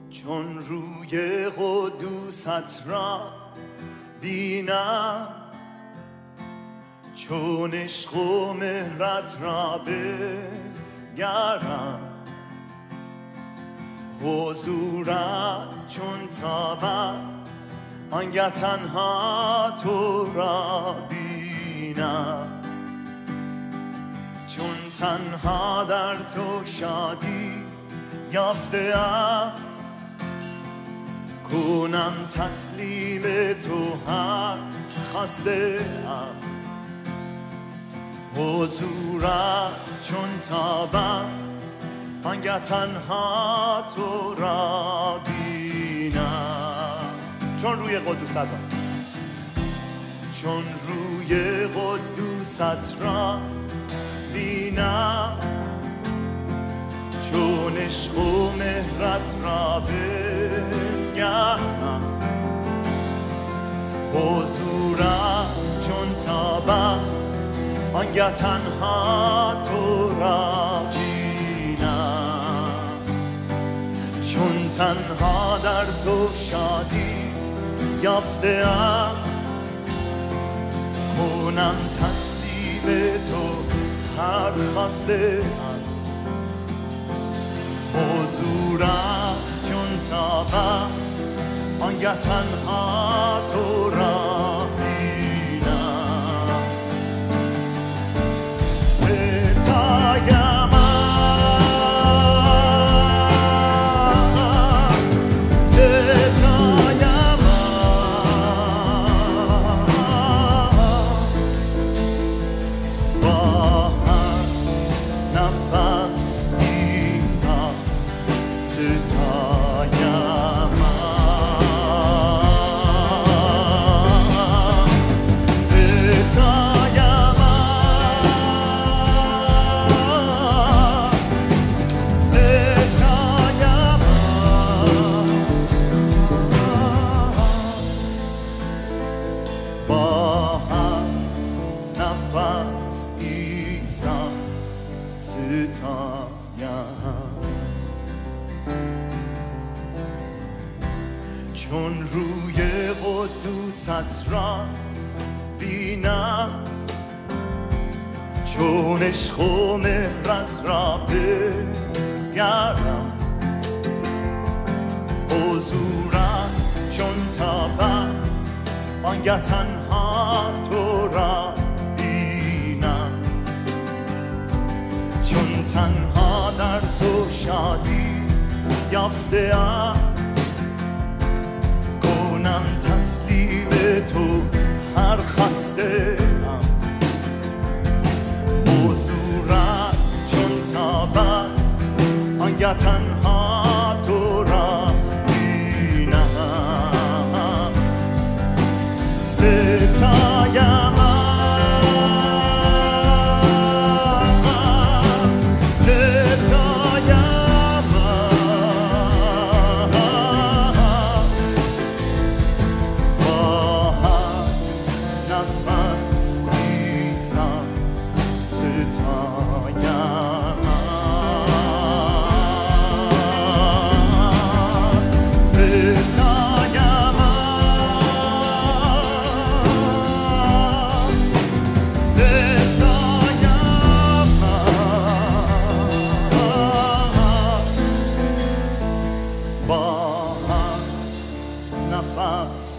چون روی قدوست را بینم، چون عشق و مهرت را بگرم، حضورت چون تابم آنگه تنها تو را بینم. چون تنها در تو شادی یافته‌ام، کنم تسلیم تو هر خواسته‌ام. حضورت چون تابم آنگه تنها تو را بینم. چون روی قدوست را، چون روی قدوست را بینم، چون عشق و مهرت را بگرم، حضورت چون تابم آنگه تنها تو را بینم. چون تنها در تو شادی یافته‌ام، کنم تسلیم تو هر خواسته‌ام. حضورت چون تابم آنگه تنها تو را بینم. ستایم چون روی قدوست را بینم، چون عشق و مهرت را بگرم، حضورت چون تابم آنگه تنها تو را بینم. چون تنها در تو شادی یافته‌ام، کنم تسلیم تو هر خواسته‌ام. حضورت چون تابم آنگه تنها تو را بینم. ستایم با هم نفس